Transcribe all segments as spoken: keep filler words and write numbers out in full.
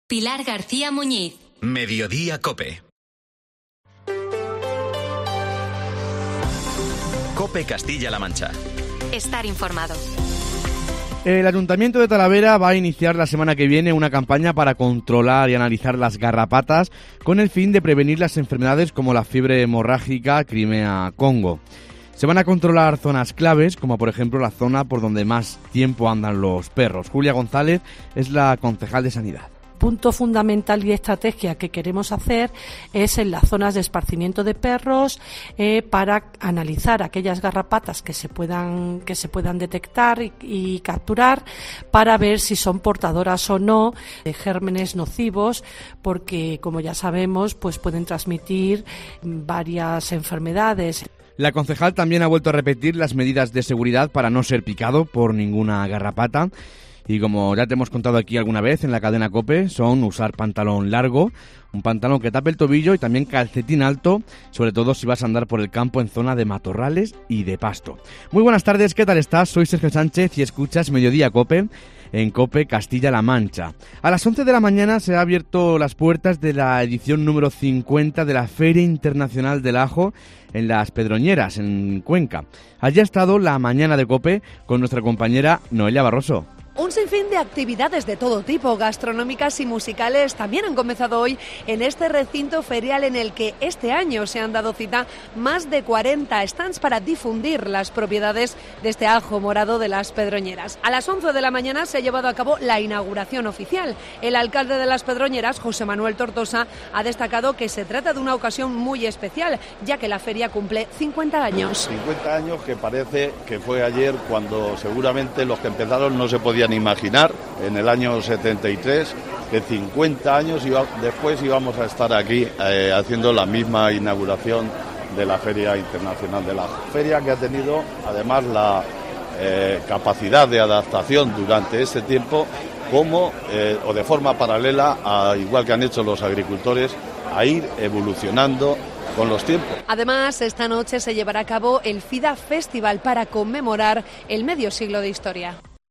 Pilar García Muñiz. Mediodía COPE. COPE Castilla-La Mancha. Estar informado. El Ayuntamiento de Talavera va a iniciar la semana que viene una campaña para controlar y analizar las garrapatas con el fin de prevenir las enfermedades como la fiebre hemorrágica Crimea-Congo. Se van a controlar zonas claves, como por ejemplo la zona por donde más tiempo andan los perros. Julia González es la concejal de Sanidad. Punto fundamental y estrategia que queremos hacer es en las zonas de esparcimiento de perros eh, para analizar aquellas garrapatas que se puedan que se puedan detectar y, y capturar para ver si son portadoras o no de gérmenes nocivos, porque como ya sabemos pues pueden transmitir varias enfermedades. La concejal también ha vuelto a repetir las medidas de seguridad para no ser picado por ninguna garrapata. Y como ya te hemos contado aquí alguna vez en la cadena COPE, son usar pantalón largo, un pantalón que tape el tobillo y también calcetín alto, sobre todo si vas a andar por el campo en zona de matorrales y de pasto. Muy buenas tardes, ¿qué tal estás? Soy Sergio Sánchez y escuchas Mediodía COPE en COPE Castilla-La Mancha. A las once de la mañana se han abierto las puertas de la edición número cincuenta de la Feria Internacional del Ajo en Las Pedroñeras, en Cuenca. Allí ha estado la mañana de COPE con nuestra compañera Noelia Barroso. Un sinfín de actividades de todo tipo, gastronómicas y musicales, también han comenzado hoy en este recinto ferial en el que este año se han dado cita más de cuarenta stands para difundir las propiedades de este ajo morado de Las Pedroñeras. A las once de la mañana se ha llevado a cabo la inauguración oficial. El alcalde de Las Pedroñeras, José Manuel Tortosa, ha destacado que se trata de una ocasión muy especial, ya que la feria cumple cincuenta años. cincuenta años que parece que fue ayer, cuando seguramente los que empezaron no se podían imaginar en el año setenta y tres que cincuenta años iba, después íbamos a estar aquí eh, haciendo la misma inauguración de la Feria Internacional del Ajo. Feria que ha tenido además la eh, capacidad de adaptación durante este tiempo como eh, o de forma paralela, a, igual que han hecho los agricultores, a ir evolucionando con los tiempos. Además, esta noche se llevará a cabo el FIDA Festival para conmemorar el medio siglo de historia.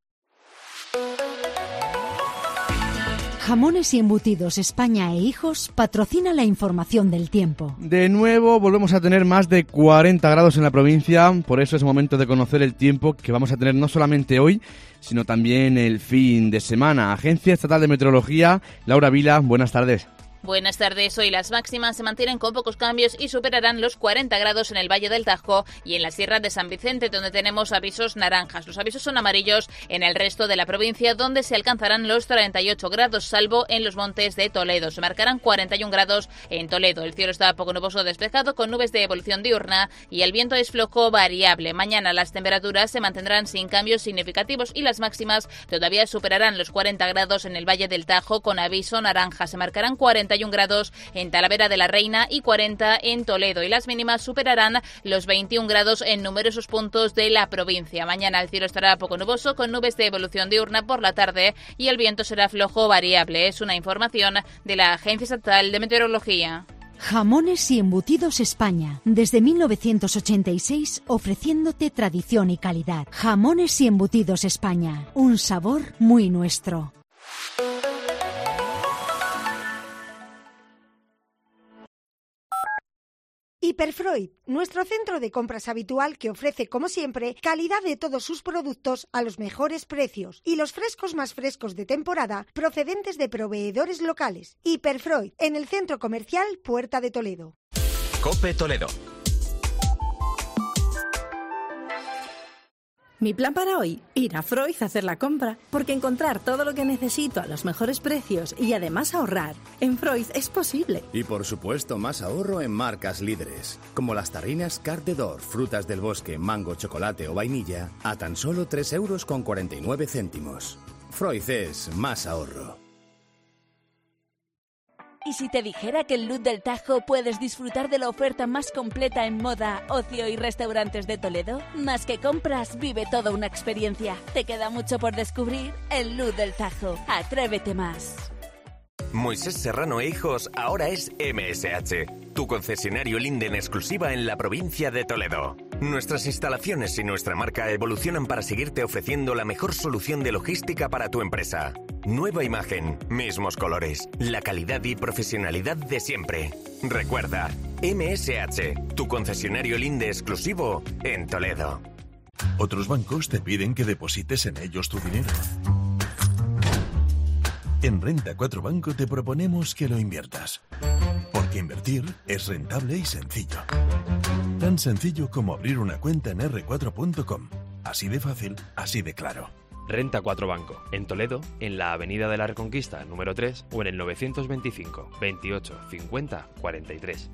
Jamones y Embutidos España e Hijos patrocina la información del tiempo. De nuevo volvemos a tener más de cuarenta grados en la provincia, por eso es momento de conocer el tiempo que vamos a tener no solamente hoy, sino también el fin de semana. Agencia Estatal de Meteorología, Laura Vila, buenas tardes. Buenas tardes. Hoy las máximas se mantienen con pocos cambios y superarán los cuarenta grados en el Valle del Tajo y en la Sierra de San Vicente, donde tenemos avisos naranjas. Los avisos son amarillos en el resto de la provincia, donde se alcanzarán los treinta y ocho grados, salvo en los montes de Toledo. Se marcarán cuarenta y un grados en Toledo. El cielo está poco nuboso despejado, con nubes de evolución diurna, y el viento es flojo variable. Mañana las temperaturas se mantendrán sin cambios significativos y las máximas todavía superarán los cuarenta grados en el Valle del Tajo, con aviso naranja. Se marcarán cuarenta y un grados en Talavera de la Reina y cuarenta en Toledo, y las mínimas superarán los veintiún grados en numerosos puntos de la provincia. Mañana el cielo estará poco nuboso, con nubes de evolución diurna por la tarde, y el viento será flojo variable. Es una información de la Agencia Estatal de Meteorología. Jamones y Embutidos España, desde mil novecientos ochenta y seis, ofreciéndote tradición y calidad. Jamones y Embutidos España, un sabor muy nuestro. Hiperfreud, nuestro centro de compras habitual que ofrece, como siempre, calidad de todos sus productos a los mejores precios y los frescos más frescos de temporada procedentes de proveedores locales. Hiperfreud, en el centro comercial Puerta de Toledo. COPE Toledo. Mi plan para hoy, ir a Freud a hacer la compra, porque encontrar todo lo que necesito a los mejores precios y además ahorrar, en Freud es posible. Y por supuesto más ahorro en marcas líderes, como las tarrinas Carte d'Or, frutas del bosque, mango, chocolate o vainilla, a tan solo tres euros con cuarenta y nueve céntimos. Freud es más ahorro. ¿Y si te dijera que en Luz del Tajo puedes disfrutar de la oferta más completa en moda, ocio y restaurantes de Toledo? Más que compras, vive toda una experiencia. Te queda mucho por descubrir en Luz del Tajo. Atrévete más. Moisés Serrano e Hijos ahora es M S H, tu concesionario Linden exclusiva en la provincia de Toledo. Nuestras instalaciones y nuestra marca evolucionan para seguirte ofreciendo la mejor solución de logística para tu empresa. Nueva imagen, mismos colores, la calidad y profesionalidad de siempre. Recuerda, M S H, tu concesionario Linde exclusivo en Toledo. Otros bancos te piden que deposites en ellos tu dinero. En Renta cuatro Banco te proponemos que lo inviertas. Porque invertir es rentable y sencillo. Tan sencillo como abrir una cuenta en erre cuatro punto com. Así de fácil, así de claro. Renta cuatro Banco, en Toledo, en la Avenida de la Reconquista, número tres, o en el novecientos veinticinco, veintiocho, cincuenta, cuarenta y tres.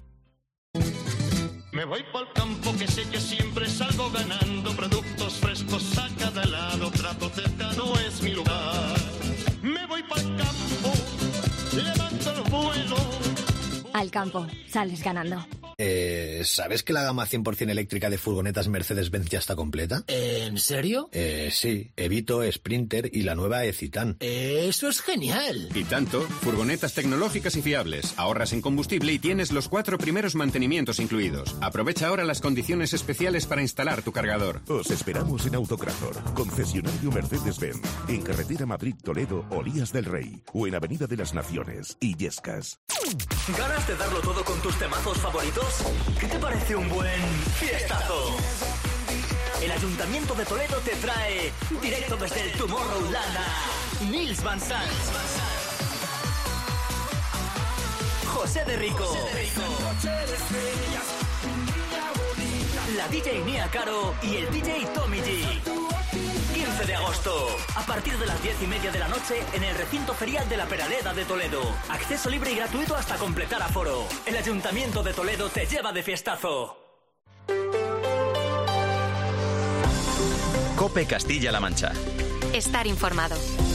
Me voy pa'l campo que sé que siempre salgo ganando, productos frescos a cada lado, trato cercano es mi lugar. Me voy pa'l campo, levanto el vuelo. Al campo, sales ganando. Eh, ¿Sabes que la gama cien por ciento eléctrica de furgonetas Mercedes-Benz ya está completa? ¿En serio? Eh, sí, Evito, Sprinter y la nueva E-Citan. ¡Eso es genial! Y tanto, furgonetas tecnológicas y fiables, ahorras en combustible y tienes los cuatro primeros mantenimientos incluidos. Aprovecha ahora las condiciones especiales para instalar tu cargador. Os esperamos en Autocrazor, concesionario Mercedes-Benz, en carretera Madrid-Toledo, Olías del Rey, o en Avenida de las Naciones, Illescas. ¿Ganas de darlo todo con tus temazos favoritos? ¿Qué te parece un buen fiestazo? El Ayuntamiento de Toledo te trae directo desde el Tomorrowland a Nils Van Sant, José de Rico, la D J Nia Caro y el D J Tommy G. quince de agosto, a partir de las diez y media de la noche en el recinto ferial de la Peraleda de Toledo. Acceso libre y gratuito hasta completar aforo. El Ayuntamiento de Toledo te lleva de fiestazo. COPE Castilla-La Mancha. Estar informado.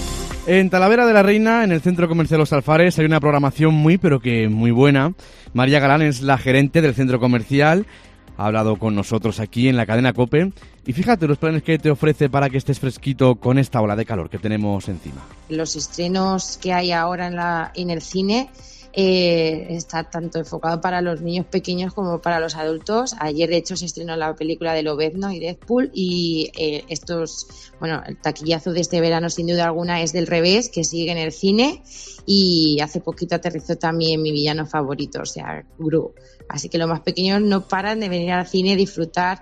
En Talavera de la Reina, en el Centro Comercial Los Alfares, hay una programación muy pero que muy buena. María Galán es la gerente del centro comercial. Ha hablado con nosotros aquí en la cadena COPE y fíjate los planes que te ofrece para que estés fresquito con esta ola de calor que tenemos encima. Los estrenos que hay ahora en, la, en el cine eh, está tanto enfocado para los niños pequeños como para los adultos. Ayer de hecho se estrenó la película de Lobezno y Deadpool y eh, estos, bueno, el taquillazo de este verano sin duda alguna es Del Revés, que sigue en el cine, y hace poquito aterrizó también mi villano favorito, o sea, Gru. Así que los más pequeños no paran de venir al cine y disfrutar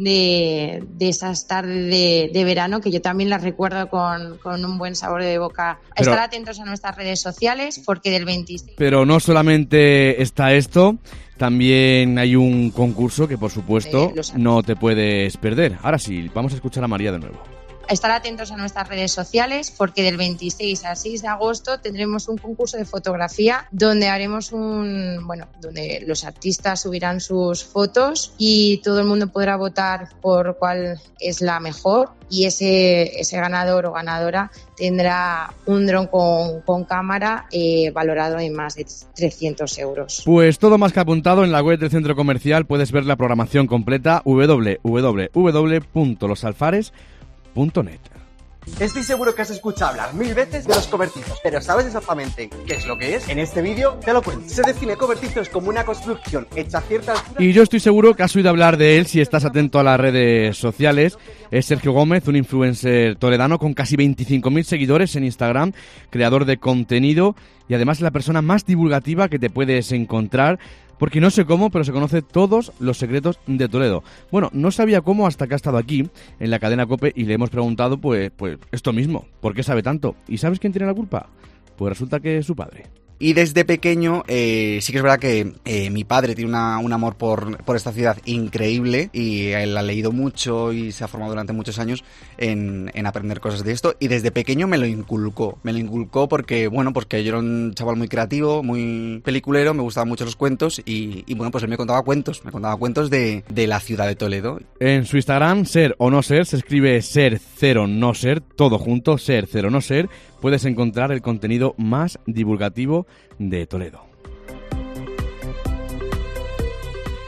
de, de esas tardes de, de verano, que yo también las recuerdo con, con un buen sabor de boca. Pero, estar atentos a nuestras redes sociales porque del veintiséis... Pero no solamente está esto, también hay un concurso que por supuesto eh, no te puedes perder. Ahora sí, vamos a escuchar a María de nuevo. Estar atentos a nuestras redes sociales porque del veintiséis al seis de agosto tendremos un concurso de fotografía donde haremos un, bueno, donde los artistas subirán sus fotos y todo el mundo podrá votar por cuál es la mejor, y ese, ese ganador o ganadora tendrá un dron con, con cámara eh, valorado en más de trescientos euros. Pues todo más que apuntado en la web del centro comercial. Puedes ver la programación completa doble u doble u doble u punto los alfares punto net. Estoy seguro que has escuchado hablar mil veces de los cobertizos, pero ¿sabes exactamente qué es lo que es? En este vídeo te lo cuento. Se define cobertizos como una construcción hecha a cierta altura. Y yo estoy seguro que has oído hablar de él si estás atento a las redes sociales. Es Sergio Gómez, un influencer toledano con casi veinticinco mil seguidores en Instagram, creador de contenido y además la persona más divulgativa que te puedes encontrar. Porque no sé cómo, pero se conoce todos los secretos de Toledo. Bueno, no sabía cómo hasta que ha estado aquí, en la cadena COPE, y le hemos preguntado, pues, pues esto mismo. ¿Por qué sabe tanto? ¿Y sabes quién tiene la culpa? Pues resulta que es su padre. Y desde pequeño eh, sí que es verdad que eh, mi padre tiene una, un amor por, por esta ciudad increíble, y él ha leído mucho y se ha formado durante muchos años en, en aprender cosas de esto, y desde pequeño me lo inculcó, me lo inculcó porque, bueno, porque yo era un chaval muy creativo, muy peliculero, me gustaban mucho los cuentos y, y bueno, pues él me contaba cuentos, me contaba cuentos de, de la ciudad de Toledo. En su Instagram, ser o no ser, se escribe ser cero no ser, todo junto, ser cero no ser. Puedes encontrar el contenido más divulgativo de Toledo.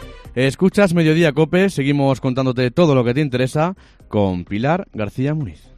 Escuchas Mediodía COPE, seguimos contándote todo lo que te interesa con Pilar García Muniz.